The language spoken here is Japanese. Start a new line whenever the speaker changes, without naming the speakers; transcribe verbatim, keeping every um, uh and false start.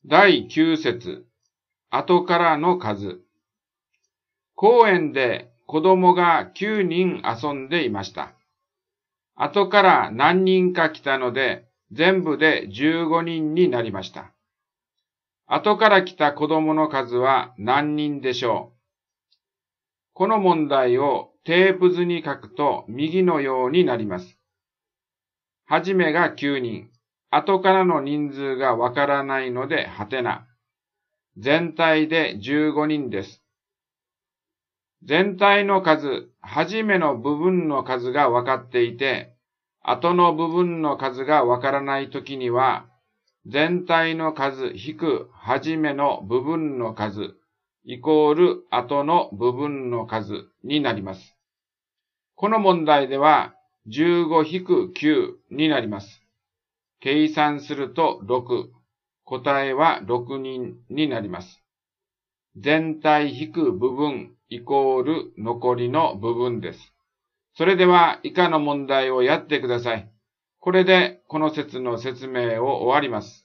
だいきゅう節、後からの数。公園で子供がきゅうにん遊んでいました。後から何人か来たので、全部でじゅうごにんになりました。後から来た子供の数は何人でしょう？この問題をテープ図に書くと右のようになります。はじめがきゅうにん、後からの人数がわからないのではてな。全体でじゅうごにんです。全体の数、はじめの部分の数がわかっていて、後の部分の数がわからないときには、全体の数引くはじめの部分の数イコール後の部分の数になります。この問題ではじゅうご引くきゅうになります。計算するとろく。答えはろくにんになります。全体引く部分イコール残りの部分です。それでは以下の問題をやってください。これでこの説の説明を終わります。